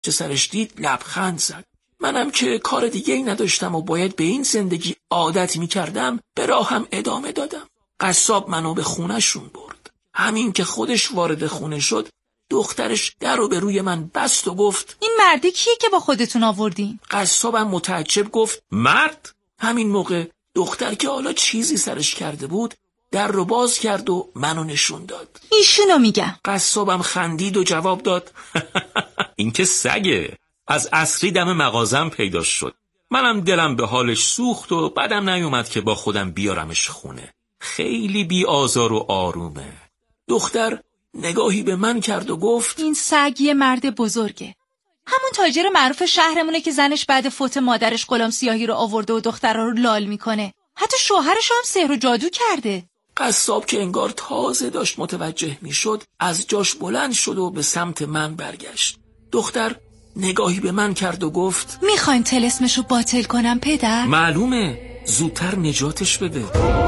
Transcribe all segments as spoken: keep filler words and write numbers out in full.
پشت سرش دید لبخند زد. منم که کار دیگه ای نداشتم و باید به این زندگی عادت می کردم به راهم ادامه دادم. قصاب منو به خونه‌شون برد. همین که خودش وارد خونه شد دخترش در رو به روی من بست و گفت این مردی کیه که با خودتون آوردین؟ قصابم متعجب گفت مرد؟ همین موقع دختر که حالا چیزی سرش کرده بود در رو باز کرد و منو نشون داد. ایشونو میگم. قصابم خندید و جواب داد این که سگه، از عصری دم مغازم پیدا شد. منم دلم به حالش سوخت و بعدم نیومد که با خودم بیارمش خونه. خیلی بی آزار و آرومه. دختر نگاهی به من کرد و گفت این سگ یه مرد بزرگه. همون تاجر معروف شهرمونه که زنش بعد فوت مادرش غلام سیاهی رو آورده و دخترها رو لال میکنه. حتی شوهرش هم سحر و جادو کرده. قصاب که انگار تازه داشت متوجه میشد از جاش بلند شد و به سمت من برگشت. دختر نگاهی به من کرد و گفت میخواین طلسمشو باطل کنم پدر؟ معلومه، زودتر نجاتش بده.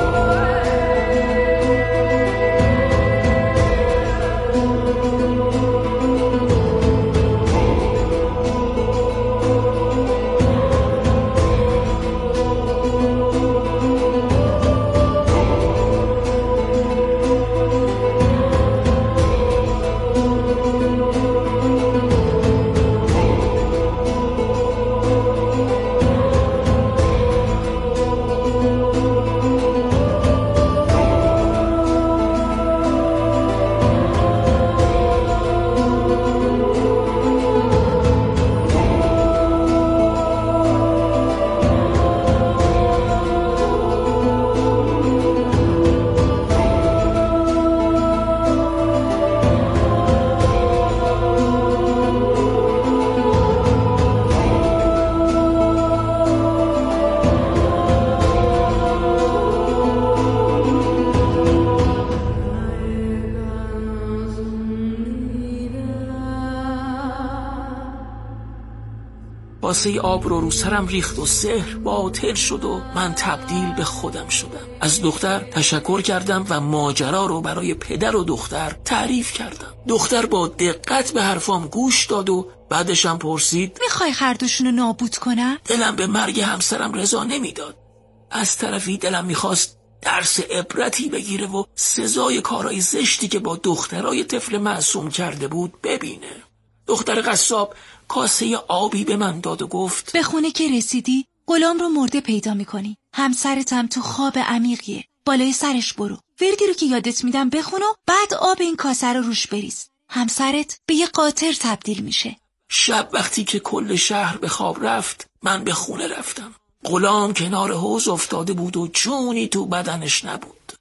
کاسه آب رو رو سرم ریخت و سحر باطل شد و من تبدیل به خودم شدم. از دختر تشکر کردم و ماجرا رو برای پدر و دختر تعریف کردم. دختر با دقت به حرفام گوش داد و بعدشم پرسید میخوای هر دوشونو نابود کنم؟ دلم به مرگ همسرم رضا نمیداد. از طرفی دلم میخواست درس عبرتی بگیره و سزای کارهای زشتی که با دخترای طفل معصوم کرده بود ببینه. دختر قصاب کاسه آبی به من داد و گفت به خونه که رسیدی غلام رو مرده پیدا میکنی. همسرتم تو خواب عمیقیه. بالای سرش برو. وردی رو که یادت میدم بخون و بعد آب این کاسه رو روش بریز. همسرت به یه قاطر تبدیل میشه. شب وقتی که کل شهر به خواب رفت من به خونه رفتم. غلام کنار حوض افتاده بود و جونی تو بدنش نبود.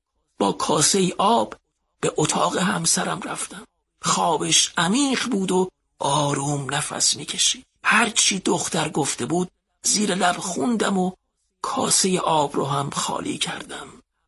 با کاسه آب به اتاق همسرم رفتم. خوابش عمیق بود و آروم نفس میکشید. هرچی دختر گفته بود زیر لب خوندم و کاسه آب رو هم خالی کردم.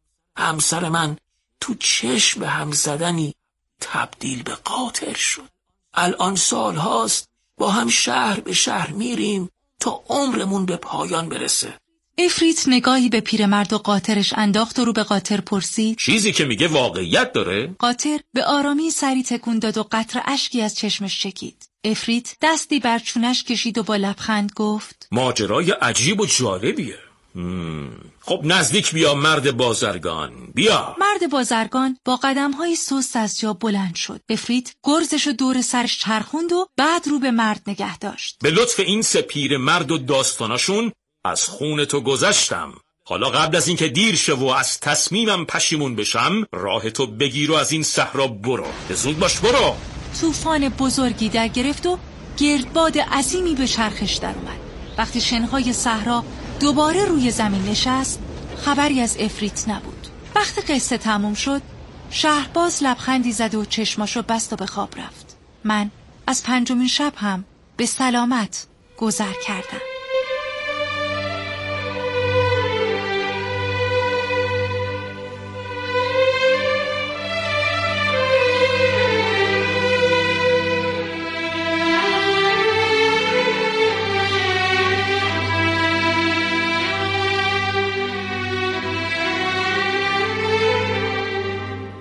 همسر من تو چشم به هم زدنی تبدیل به قاطر شد. الان سال هاست با هم شهر به شهر میریم تا عمرمون به پایان برسه. افریت نگاهی به پیرمرد و قاطرش انداخت و رو به قاطر پرسید چیزی که میگه واقعیت داره؟ قاطر به آرامی سری تکون داد و قطره اشکی از چشمش چکید. افریت دستی بر چونش کشید و با لبخند گفت ماجرای عجیب و جالبیه. مم. خب نزدیک بیا مرد بازرگان، بیا. مرد بازرگان با قدم‌های سست از جا بلند شد. افریت گرزشو دور سرش چرخوند و بعد رو به مرد نگه داشت. به لطف این سه پیر مرد و داستاناشون از خون تو گذشتم. حالا قبل از اینکه دیر شه و از تصمیمم پشیمون بشم راه تو بگیر و از این صحرا برو. زود باش برو. طوفان بزرگی در گرفت و گردباد عظیمی به چرخش در اومد. وقتی شنهای صحرا دوباره روی زمین نشست خبری از افریت نبود. وقتی قصه تموم شد شهرباز لبخندی زد و چشماشو بست و به خواب رفت. من از پنجمین شب هم به سلامت گذر کردم.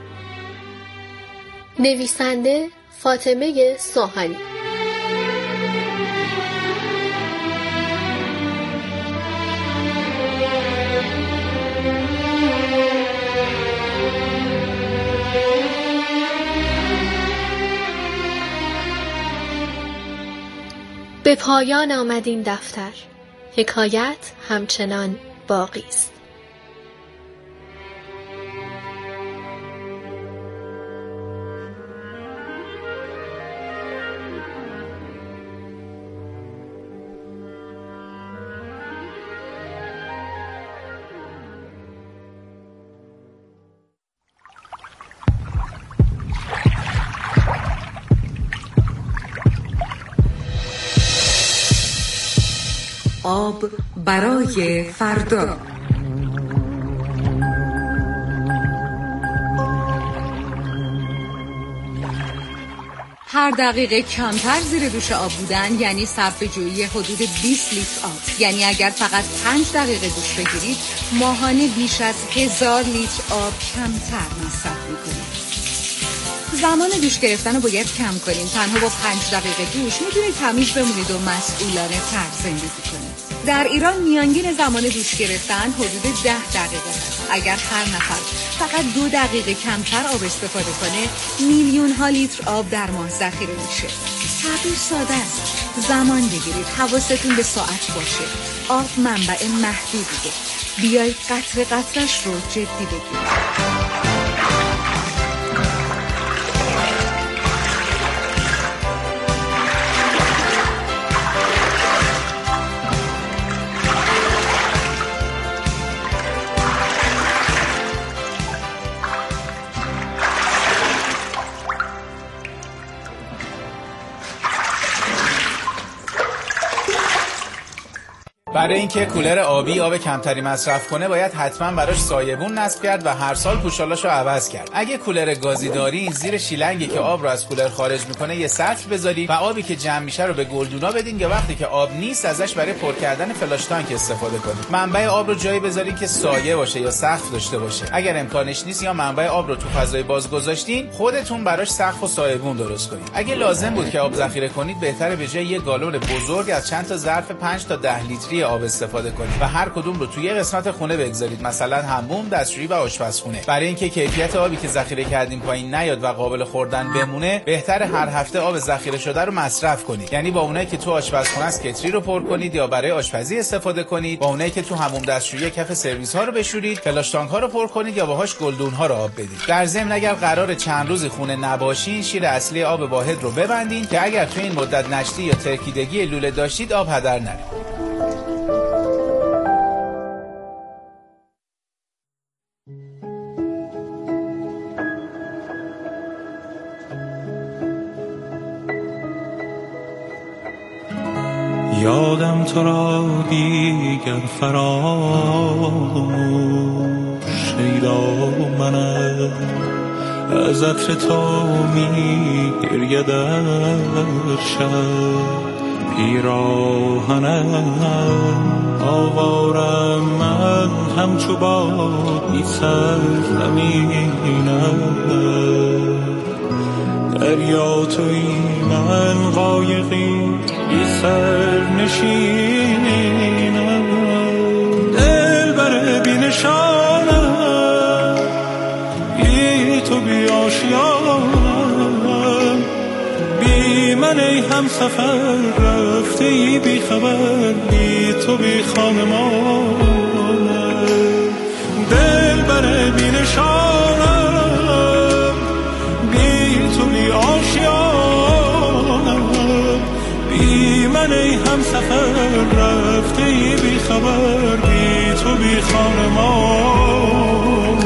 نویسنده فاطمه سوهانی، به پایان آمد این دفتر. حکایت همچنان باقی است. آب برای فردا. هر دقیقه کمتر زیر دوش آب بودن یعنی صرف جویی حدود بیست لیتر آب. یعنی اگر فقط پنج دقیقه دوش بگیرید ماهانه بیش از هزار لیتر آب کمتر مصرف میکنید. زمان دوش گرفتن رو باید کم کنیم. تنها با پنج دقیقه دوش میتونید تمیز بمونید و مسئولانه تر زندگی کنید. در ایران میانگین زمان دوش گرفتن حدود ده دقیقه است. اگر هر نفر فقط دو دقیقه کمتر آب استفاده کنه میلیون ها لیتر آب در ماه ذخیره میشه. تغییر ساده است. زمان بگیرید. حواستون به ساعت باشه. آب منبع محدودیه. بیایید قطره قطرش رو جدی بگیرید. برای اینکه کولر آبی آب کمتری مصرف کنه باید حتما براش سایبون نصب کرد و هر سال پوشالاشو عوض کرد. اگه کولر گازی دارین زیر شیلنگی که آب رو از کولر خارج میکنه یه سطل بذارید و آبی که جمع میشه رو به گلدونا بدین یا وقتی که آب نیست ازش برای پر کردن فلاش تانک استفاده کنید. منبع آب رو جایی بذارین که سایه باشه یا سقف داشته باشه. اگر امکانش نیست یا منبع آب رو تو فضای باز گذاشتین خودتون براش سقف و سایبون درست کنید. اگه لازم بود که آب ذخیره کنید بهتره به جای یه گالون بزرگ از چند تا ظرف پنج تا ده لیتری آب استفاده کنید و هر کدوم رو توی قسمت خونه بگذارید، مثلا حموم، دستشویی و آشپزخونه. برای اینکه کیفیت آبی که ذخیره کردیم پایین نیاد و قابل خوردن بمونه بهتره هر هفته آب ذخیره شده رو مصرف کنید. یعنی با اونایی که تو آشپزخونه است کتری رو پر کنید یا برای آشپزی استفاده کنید، با اونایی که تو حموم دستشویی کف سرویس ها رو بشورید، فلاش تانک ها رو پر کنید یا باهاش گلدون ها رو آب بدید. در ضمن اگر قرار چند روزی خونه نباشین شیر اصلی آب واحد رو ببندین که اگر تو این مدت نشتی یا ترکیدگی لوله داشتید آب هدر نره. یادم تو را دیگر فراموش شیدا منم از عطر تو می گرید در شب پیراهنم آوارم من همچو بادی سرزمینم دریا توی من قایقی بی سر نشینم دل بر بی نشانم بی تو بی آشیانم بی من ای هم سفر رفته ای بی خبر بی تو بی خانمانم دل بر بی نشانم بی تو بی آشیانم بی من ای هم سفر رفته ای بی خبر بی تو بی خانمان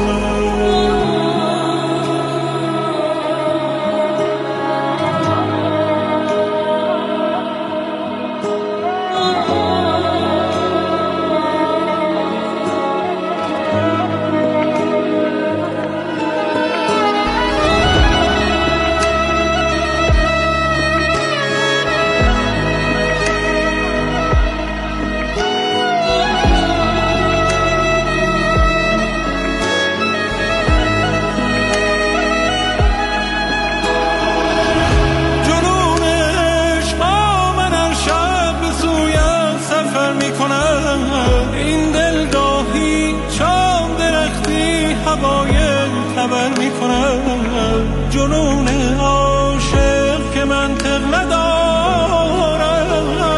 جنون عاشق که منطق ندارم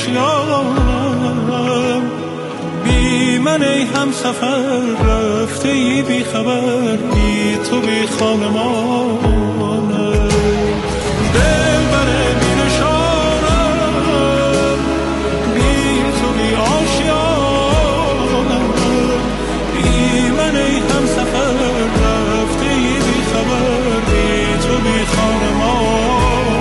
آشیانم، بی من ای هم سفر رفته ای بی خبر، بی تو بی خانمانم. دل بره بی نشانم، بی تو بی آشیانم، بی من ای هم سفر رفته ای بی خبر، بی تو بی خانمانم.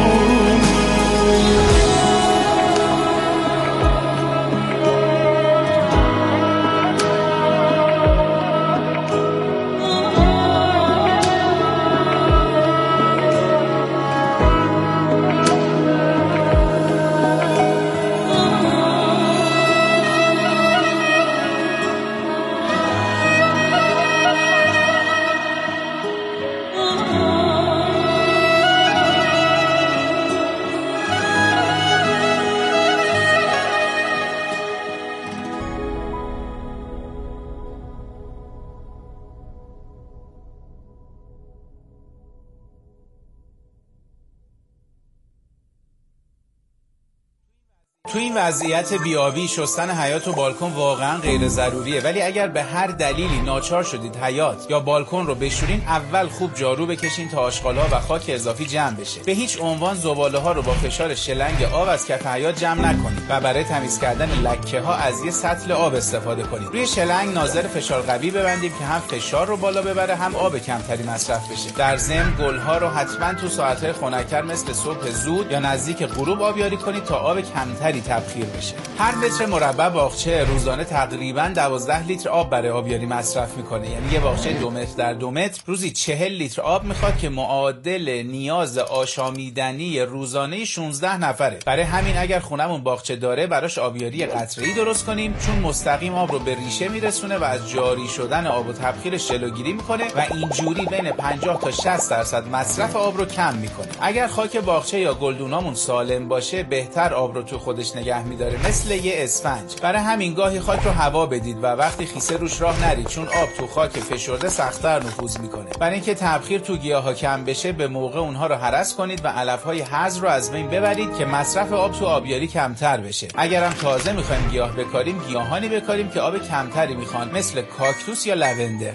تو این وضعیت بیابی شستن حیاط و بالکن واقعا غیر ضروریه، ولی اگر به هر دلیلی ناچار شدید حیاط یا بالکن رو بشورین، اول خوب جارو بکشین تا آشغال‌ها و خاک اضافی جمع بشه. به هیچ عنوان زباله‌ها رو با فشار شلنگ آب از کف حیاط جمع نکنید و برای تمیز کردن لکه‌ها از یه سطل آب استفاده کنید. روی شلنگ ناظر فشار قوی ببندیم که هم فشار رو بالا ببره، هم آب کمتری مصرف بشه. در ضمن گل‌ها رو حتما تو ساعت‌های خنک‌تر مثل صبح زود یا نزدیک غروب آبیاری کنید تا آب کمتری تبخیر بشه. هر متر مربع باغچه روزانه تقریباً دوازده لیتر آب برای آبیاری مصرف میکنه. یعنی یه باغچه دو متر در دو متر روزی چهل لیتر آب میخواد که معادل نیاز آشامیدنی روزانه شانزده نفره. برای همین اگر خونمون باغچه داره براش آبیاری قطره‌ای درست کنیم، چون مستقیم آب رو به ریشه میرسونه و از جاری شدن آب و تبخیرش جلوگیری میکنه و اینجوری بین پنجاه تا شصت درصد مصرف آب رو کم میکنه. اگر خاک باغچه یا گلدونامون سالم باشه، بهتر آب رو تو خودش نگه میداره، مثل یه اسفنج. برای همین گاهی خاک رو هوا بدید و وقتی خیسه روش راه نرید، چون آب تو خاک فشرده سخت‌تر نفوذ میکنه. برای اینکه تبخیر تو گیاها کم بشه، به موقع اونها رو هرس کنید و علف‌های هرز رو از بین ببرید که مصرف آب تو آبیاری کمتر بشه. اگرم تازه میخوایم گیاه بکاریم، گیاهانی بکاریم که آب کمتری میخوان، مثل کاکتوس یا لوندر.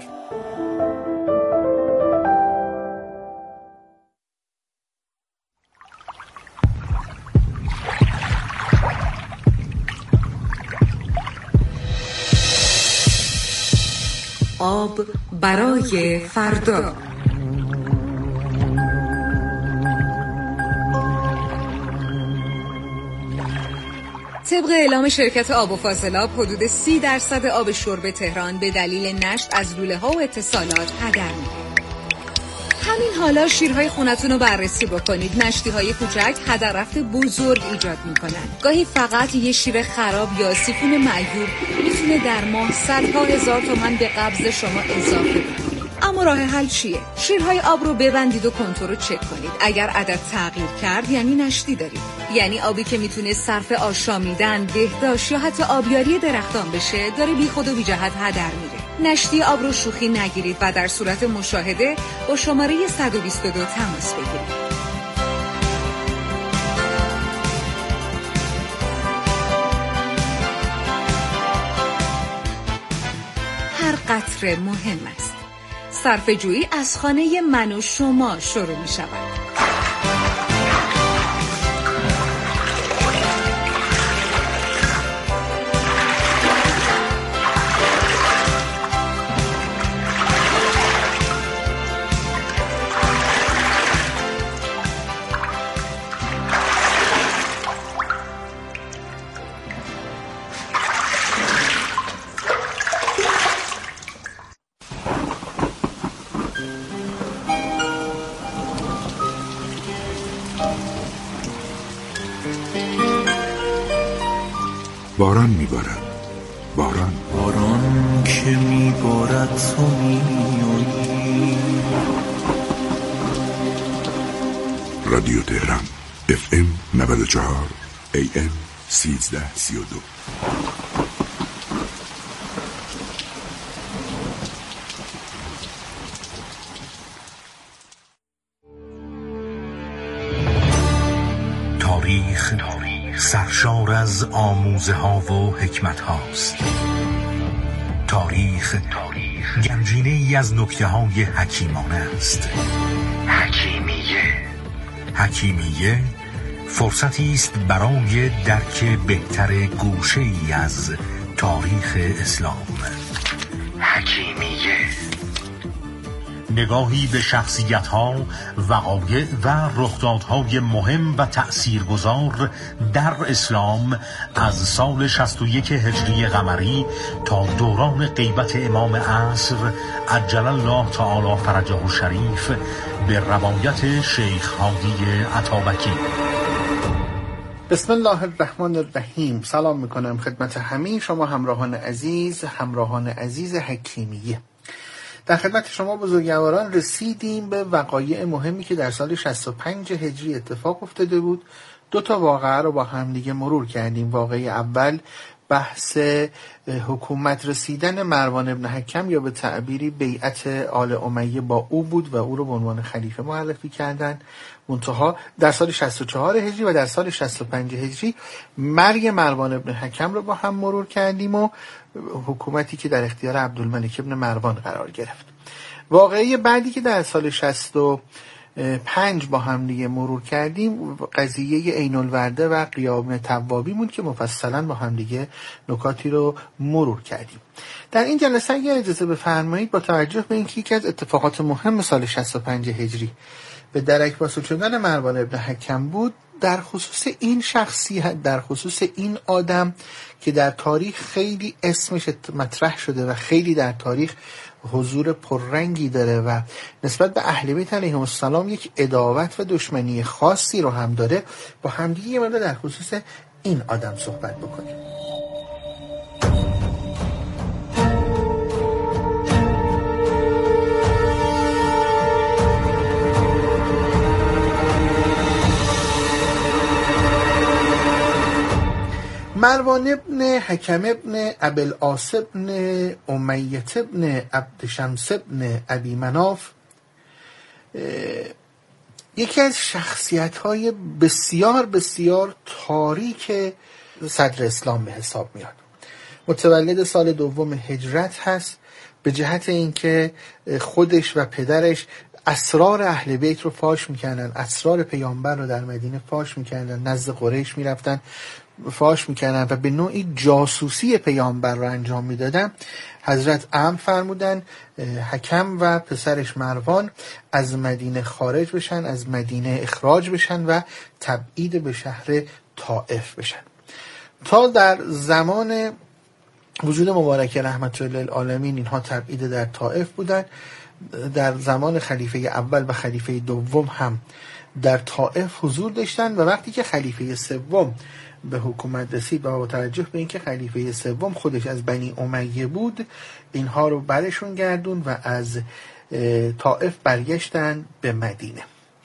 آب برای فردا. طبق اعلام شرکت آب و فاضلاب، حدود سی درصد آب شرب تهران به دلیل نشت از لوله ها و اتصالات هدر میره. همین حالا شیرهای خونتون رو بررسی بکنید. نشتی های کوچک هدر رفت بزرگ ایجاد میکنن. گاهی فقط یه شیر خراب یا سیفون معیوب میتونه در ماه صدها هزار تومان به قبض شما اضافه بکنه. اما راه حل چیه؟ شیرهای آب رو ببندید و کنتور رو چک کنید. اگر عدد تغییر کرد یعنی نشتی دارید. یعنی آبی که میتونه صرف آشامیدن، بهداشت یا حتی آبیاری درختان بشه، داره بی خود و بی جهت هدر میره. نشتی آب رو شوخی نگیرید و در صورت مشاهده با شماره صد و بیست و دو تماس بگیرید. هر قطره مهم است. صرفه‌جویی از خانه من و شما شروع می شود. باران میبارد، باران باران که میبارد تو میایی. رادیو تهران اف ام نود و چهار ای ام سیزده سی و دو. تاریخ تاریخ سرشار پر از آموزه ها و حکمت هاست. تاریخ گنجینه ای از نکته های حکیمانه است. حکیمیه حکیمیه فرصتی است برای درک بهتر گوشه ای از تاریخ اسلام. حکیمیه نگاهی به شخصیت‌ها، وقایع و رخدادهای مهم و تأثیرگذار در اسلام از سال شصت و یک هجری قمری تا دوران غیبت امام عصر عجل الله تعالی فرجه الشریف به روایت شیخ هادی عطابکی. بسم الله الرحمن الرحیم. سلام میکنم خدمت همه شما همراهان عزیز، همراهان عزیز حکیمیه. در خدمت شما بزرگواران رسیدیم به وقایع مهمی که در سال شصت و پنج هجری اتفاق افتاده بود. دو تا واقعه رو با هم دیگه مرور کردیم. واقعه اول بحث حکومت رسیدن مروان ابن حکم یا به تعبیری بیعت آل امیه با او بود و او رو به عنوان خلیفه معرفی کردن. منتها در سال شصت و چهار هجری و در سال شصت و پنج هجری مرگ مروان ابن حکم رو با هم مرور کردیم و حکومتی که در اختیار عبدالملک ابن مروان قرار گرفت. واقعه بعدی که در سال شصت و پنج با هم دیگه مرور کردیم قضیه عین الورده و قیام توابی بود که مفصلا با هم دیگه نکاتی رو مرور کردیم. در این جلسه اگه اجازه بفرمایید با توجه به اینکه یکی از اتفاقات مهم سال شصت و پنج هجری به درک واسه شدن مروان ابن حکم بود، در خصوص این شخصیت، در خصوص این آدم که در تاریخ خیلی اسمش مطرح شده و خیلی در تاریخ حضور پررنگی داره و نسبت به اهل بیت علیهم السلام یک عداوت و دشمنی خاصی رو هم داره، با همدیگه یه مقدار در خصوص این آدم صحبت بکنیم. مروان ابن حکم ابن ابوالعاص ابن امیة ابن عبدشمس ابن ابی مناف یکی از شخصیت‌های بسیار بسیار تاریک صدر اسلام به حساب میاد. متولد سال دوم هجرت هست، به جهت اینکه خودش و پدرش اسرار اهل بیت رو فاش میکنن، اسرار پیامبر رو در مدینه فاش میکنن، نزد قریش میرفتن فاش میکنن و به نوعی جاسوسی پیامبر رو انجام میدادن. حضرت امر فرمودن حکم و پسرش مروان از مدینه خارج بشن، از مدینه اخراج بشن و تبعید به شهر طائف بشن. تا در زمان وجود مبارک رحمت الله العالمین اینها تبعید در طائف بودن. در زمان خلیفه اول و خلیفه دوم هم در طائف حضور داشتن و وقتی که خلیفه سوم به حکومت رسید و با توجه به اینکه خلیفه سوم خودش از بنی امیه بود، اینها رو برشون گردون و از طائف برگشتن به مدینه.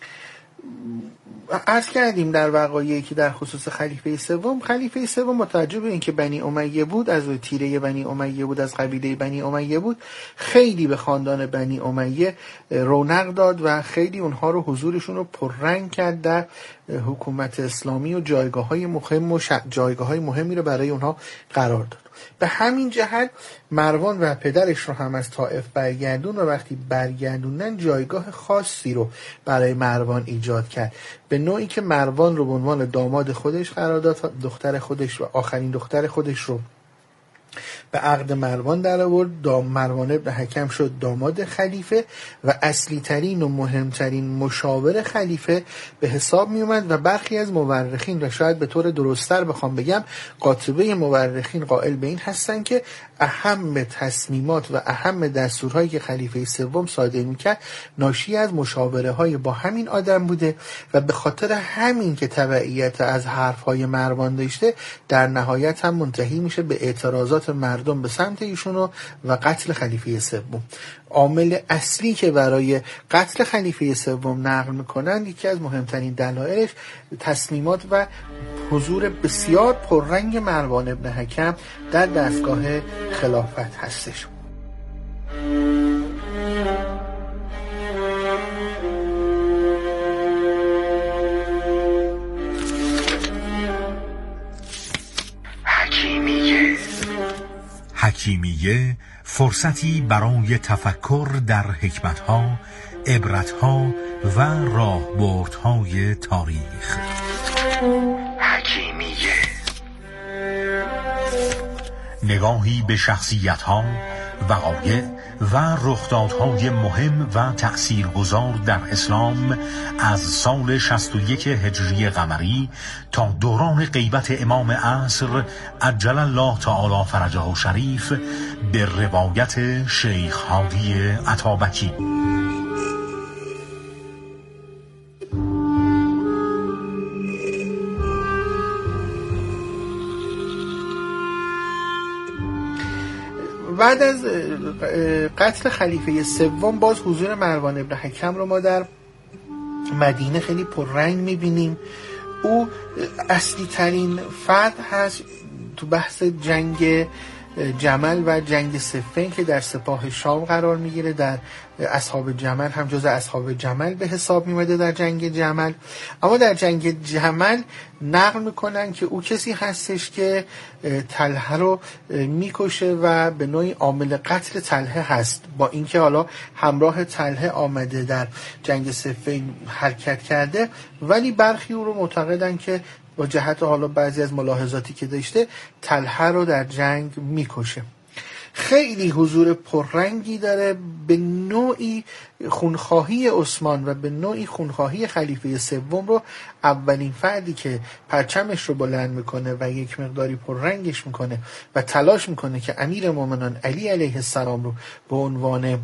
عرض کردیم در وقایعی که در خصوص خلیفه سوم، خلیفه سوم متوجه به اینکه بنی امیه بود، از تیره بنی امیه بود، از قبیله بنی امیه بود، خیلی به خاندان بنی امیه رونق داد و خیلی اونها رو حضورشون رو پررنگ کرد در حکومت اسلامی و جایگاه های مهم و جایگاه های مهمی رو برای اونها قرار داد. به همین جهت مروان و پدرش رو هم از طائف برگردون و وقتی برگردوندن جایگاه خاصی رو برای مروان ایجاد کرد، به نوعی که مروان رو به عنوان داماد خودش قرار داد، دختر خودش و آخرین دختر خودش رو به عقد مروان در آورد. دام مروان ابن حکم شد داماد خلیفه و اصلی ترین و مهمترین مشاور خلیفه به حساب می اومد و برخی از مورخین و شاید به طور درست‌تر بخوام بگم قاطبه مورخین قائل به این هستن که اهم تصمیمات و اهم دستورهایی که خلیفه سوم صادر میکرد ناشی از مشاوره های با همین آدم بوده و به خاطر همین که تبعیت از حرفهای مروان داشته در نهایت هم منتهی میشه به اعتراضات مردم به سمت ایشونو و قتل خلیفه سوم. عامل اصلی که برای قتل خلیفه سوم نقل میکنن یکی از مهمترین دلایلش تصمیمات و حضور بسیار پررنگ مروان ابن حکم در دستگاه خلافت هستش. حکیمیه فرصتی برای تفکر در حکمتها، عبرتها و راهبردهای تاریخ. حکیمیه نگاهی به شخصیتها، وقایع و رخدادهای مهم و تأثیرگذار در اسلام از سال شصت و یک هجری قمری تا دوران غیبت امام عصر عجل الله تعالی فرجه شریف به روایت شیخ هادی عطابکی. بعد از قتل خلیفه سوم باز حضور مروان ابن حکم رو ما در مدینه خیلی پررنگ میبینیم. او اصلی ترین فرد هست تو بحث جنگ جمل و جنگ صفین که در سپاه شام قرار میگیره. در اصحاب جمل هم جز اصحاب جمل به حساب میمده در جنگ جمل. اما در جنگ جمل نقل میکنن که او کسی هستش که طلحه رو میکشه و به نوعی عامل قتل طلحه هست، با اینکه حالا همراه طلحه آمده در جنگ صفین حرکت کرده، ولی برخی او رو معتقدن که با جهت حالا بعضی از ملاحظاتی که داشته طلحه رو در جنگ میکشه. خیلی حضور پررنگی داره، به نوعی خونخواهی عثمان و به نوعی خونخواهی خلیفه سوم رو اولین فردی که پرچمش رو بلند میکنه و یک مقداری پررنگش میکنه و تلاش میکنه که امیر مومنان علی علیه السلام رو به عنوان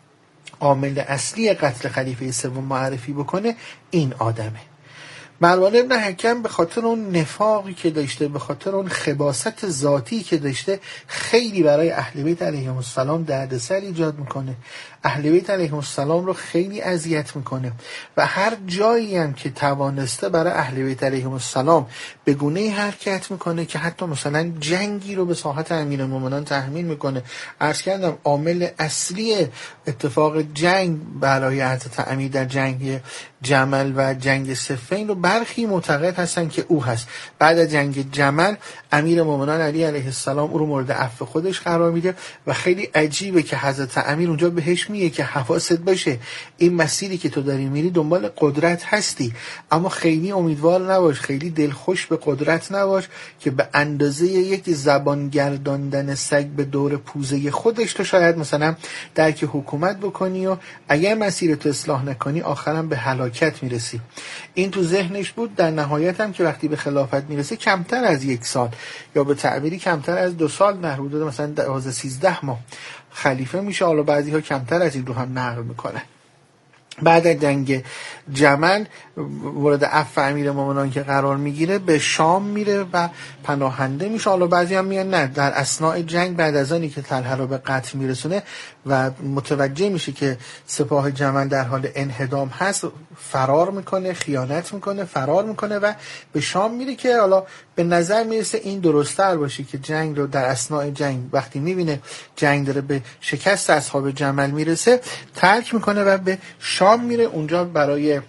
عامل اصلی قتل خلیفه سوم معرفی بکنه این آدمه. مروان ابن حکم به خاطر اون نفاقی که داشته، به خاطر اون خباثت ذاتی که داشته، خیلی برای اهل بیت علیهم السلام دردسر ایجاد میکنه. اهل بیت علیهم السلام رو خیلی اذیت میکنه و هر جایی هم که توانسته برای اهل بیت علیهم السلام به گونه‌ای حرکت میکنه که حتی مثلا جنگی رو به ساحت امیرالمومنین تحمیل میکنه. عرض کردم عامل اصلی اتفاق جنگ برای حضرت امیر در جنگ جمل و جنگ صفین رو برخی معتقد هستن که او هست. بعد از جنگ جمل امیر مومنان علی علیه السلام او رو مورد عفو خودش قرار میده و خیلی عجیبه که حضرت امیر اونجا بهش میگه که حواست باشه این مسیری که تو داری میری دنبال قدرت هستی، اما خیلی امیدوار نباش، خیلی دلخوش به قدرت نباش که به اندازه یک زبان گرداندن سگ به دور پوزه خودش تو شاید مثلا درک حکومت بکنی و اگر مسیر تو اصلاح نکنی آخرام به هلاکت میرسی. این تو ذهنش بود. در نهایت هم که وقتی به خلافت میرسه کمتر از یک سال یا به تعبیری کمتر از دو سال، در حدود مثلا دوازده سیزده ماه خلیفه میشه. حالا بعضی ها کمتر از این رو هم نقل میکنه. بعد از جنگ جمل مورد عفو امیر مومنان که قرار میگیره به شام میره و پناهنده میشه. حالا بعضی هم میگن نه، در اثناء جنگ بعد از آنی که طلحه رو به قتل میرسونه و متوجه میشه که سپاه جمل در حال انهدام هست فرار میکنه، خیانت میکنه، فرار میکنه و به شام میره که حالا به نظر میرسه این درست‌تر باشه که جنگ رو در اثناء جنگ وقتی میبینه جنگ داره به شکست اصحاب جمل میرسه ترک میکنه و به شام میره. اونجا برای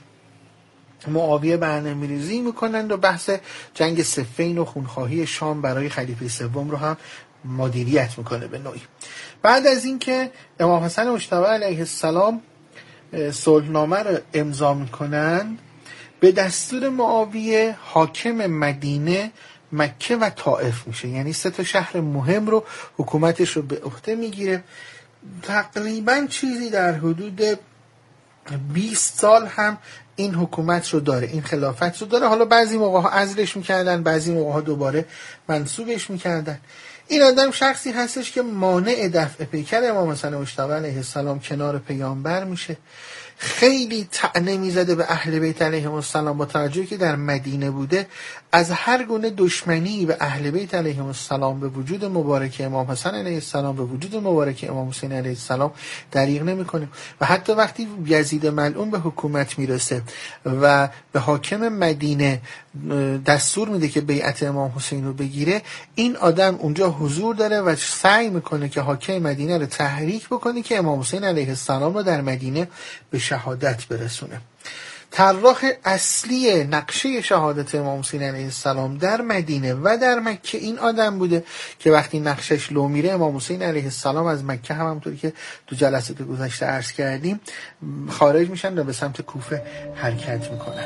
معاویه برنامه‌ریزی میکنند و بحث جنگ صفین و خونخواهی شام برای خلیفه سوم رو هم مدیریت میکنه به نوعی. بعد از اینکه امام حسن مجتبی علیه السلام صلحنامه رو امضا میکنند، به دستور معاویه حاکم مدینه، مکه و طائف میشه. یعنی سه تا شهر مهم رو حکومتش رو به عهده میگیره. تقریبا چیزی در حدود بیست سال هم این حکومت رو داره، این خلافت رو داره. حالا بعضی موقع ها عزلش میکردن، بعضی موقع ها دوباره منصوبش میکردن. این آدم شخصی هستش که مانع دفع پیکر امام حسن مجتبی علیه السلام کنار پیامبر میشه. خیلی طعنه میزده به اهل بیت علیهم السلام، با توجهی که در مدینه بوده از هر گونه دشمنی به اهل بیت علیهم السلام، به وجود مبارک امام حسن علیه السلام، به وجود مبارک امام حسین علیه السلام دریغ نمیکنه. و حتی وقتی یزید ملعون به حکومت میرسه و به حاکم مدینه دستور میده که بیعت امام حسین رو بگیره، این آدم اونجا حضور داره و سعی میکنه که حاکم مدینه رو تحریک بکنه که امام حسین علیه السلام رو در مدینه به شهادت برسونه. طراح اصلی نقشه شهادت امام حسین علیه السلام در مدینه و در مکه این آدم بوده که وقتی نقشش لو میره امام حسین علیه السلام از مکه هم همونطوری که تو جلسات گذشته عرض کردیم خارج میشن و به سمت کوفه حرکت میکنن.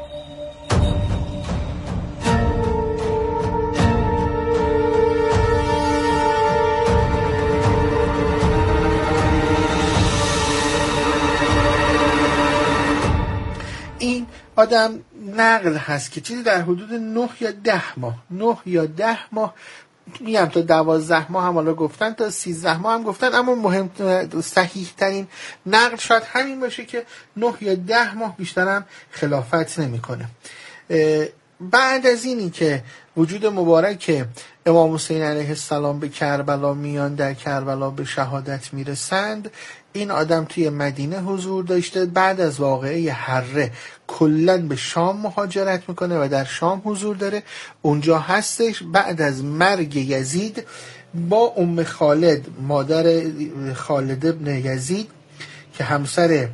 این آدم نقل هست که چیزی در حدود نه یا ده ماه نه یا ده ماه میگم تا دوازده ماه هم حالا گفتن تا سیزده ماه هم گفتن، اما مهم صحیح ترین نقل شاید همین باشه که نه یا ده ماه بیشتر هم خلافت نمیکنه. بعد از اینی که وجود مبارک امام حسین علیه السلام به کربلا میان، در کربلا به شهادت میرسند، این آدم توی مدینه حضور داشته. بعد از واقعه حره کلن به شام مهاجرت میکنه و در شام حضور داره، اونجا هستش. بعد از مرگ یزید با ام خالد، مادر خالد ابن یزید که همسر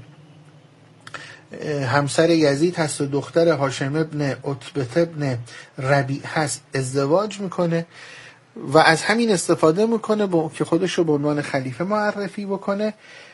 همسر یزید هست و دختر هاشم ابن عتبه ابن ربیع هست، ازدواج میکنه و از همین استفاده میکنه با که خودش رو به عنوان خلیفه معرفی بکنه.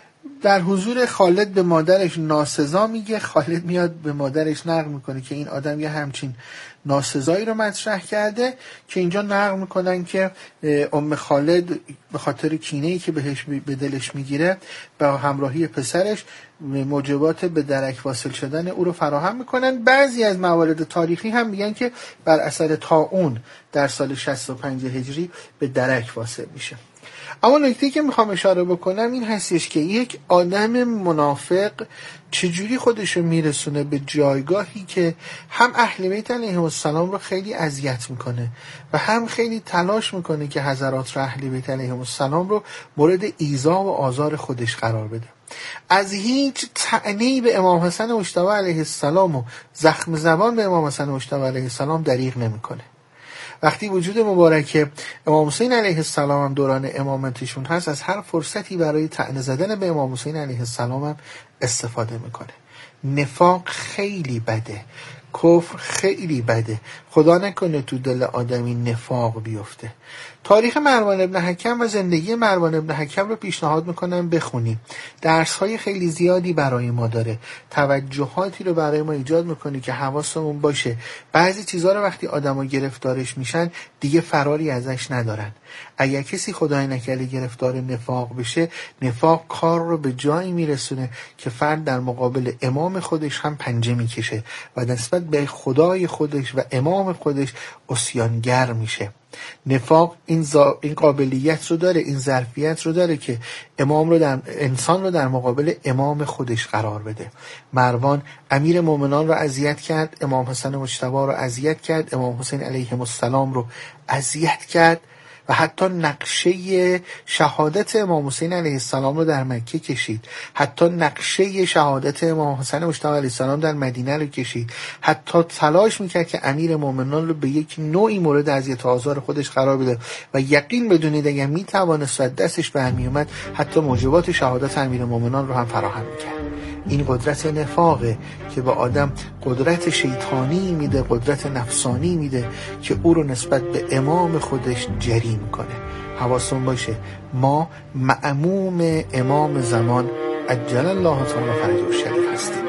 در حضور خالد به مادرش ناسزا میگه. خالد میاد به مادرش نقل میکنه که این آدم یه همچین ناسزایی رو مطرح کرده، که اینجا نقل میکنن که ام خالد به خاطر کینه‌ای که بهش به دلش میگیره با همراهی پسرش موجبات به درک واصل شدن او رو فراهم میکنن. بعضی از موارد تاریخی هم میگن که بر اثر طاعون در سال شصت و پنج هجری به درک واصل میشه. اما نکته‌ای که میخوام اشاره بکنم این هستش که یک آدم منافق چجوری خودشو میرسونه به جایگاهی که هم اهل بیت علیهم السلام رو خیلی اذیت میکنه و هم خیلی تلاش میکنه که حضرات اهل بیت علیهم السلام رو مورد ایذا و آزار خودش قرار بده. از هیچ طعنه‌ای به امام حسن مجتبی علیه السلام و زخم زبان به امام حسن مجتبی علیه السلام دریغ نمیکنه. وقتی وجود مبارک امام حسین علیه السلام هم دوران امامتشون هست، از هر فرصتی برای طعنه زدن به امام حسین علیه السلام هم استفاده میکنه. نفاق خیلی بده، کفر خیلی بده، خدا نکنه تو دل آدمی نفاق بیفته. تاریخ مروان ابن حکم و زندگی مروان ابن حکم رو پیشنهاد میکنم بخونیم. درس‌های خیلی زیادی برای ما داره، توجهاتی رو برای ما ایجاد میکنه که حواسمون باشه. بعضی چیزها رو وقتی آدم‌ها گرفتارش میشن دیگه فراری ازش ندارن. اگر کسی خدای نکرده گرفتار نفاق بشه، نفاق کار رو به جایی میرسونه که فرد در مقابل امام خودش هم پنجه میکشه و نسبت به خدای خودش و امام خودش عصیانگر میشه. نفاق این, زا... این قابلیت رو داره، این ظرفیت رو داره که امام رو در... انسان رو در مقابل امام خودش قرار بده. مروان امیر مومنان رو اذیت کرد، امام حسن مجتبی رو اذیت کرد، امام حسین علیهم السلام رو اذیت کرد و حتی نقشه شهادت امام حسین علیه السلام رو در مکه کشید، حتی نقشه شهادت امام حسین مجتبی علیه السلام در مدینه رو کشید، حتی تلاش میکرد که امیر مومنان رو به یک نوعی مورد اذیت و آزار خودش قرار بده و یقین بدونید اگر میتوانست دستش برمی اومد حتی موجبات شهادت امیر مومنان رو هم فراهم میکرد. این قدرت نفاقه که به آدم قدرت شیطانی میده، قدرت نفسانی میده که او رو نسبت به امام خودش جری میکنه. حواستون باشه ما مأموم امام زمان عجل الله تعالی فرجه الشریف هستیم.